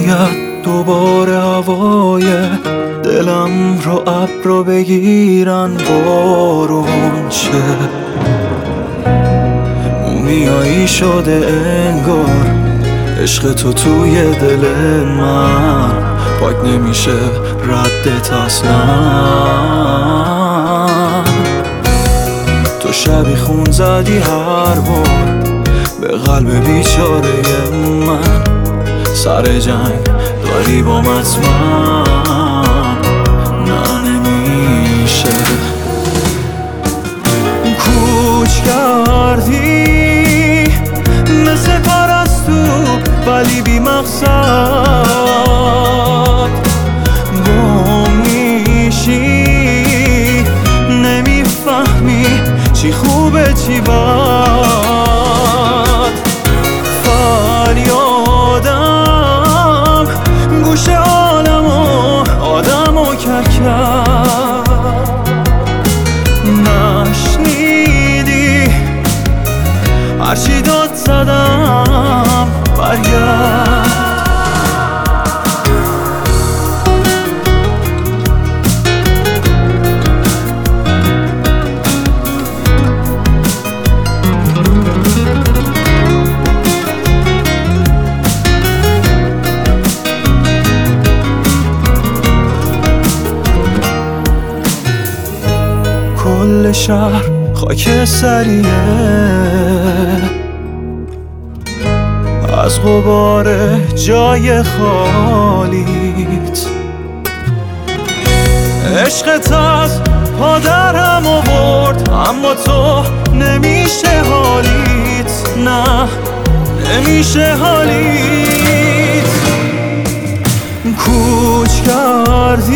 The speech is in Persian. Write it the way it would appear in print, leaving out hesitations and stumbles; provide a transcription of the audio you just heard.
شاید دوباره هوای دلم رو ابر بگیرن بارون شه. مومیایی شده انگار عشق تو توی دل من، پاک نمیشه ردت اصلا. تو شبی خون زدی هر بار به قلب بیچاره من، سر جنگ داری با مطمئن. نه نمیشه کوچ کردی مثل پرستو ولی بی مقصد. گم میشی نمیفهمی چی خوبه چی بد. فریادم گوش آدمو کرد، نشنیدی هرچی داد زدم برگرد. کل شهر خاکستریه از غبار جای خالیت. عشقت از پادرم آورد اما تو نمیشه حالیت. نه نمیشه حالیت. کوچ کردی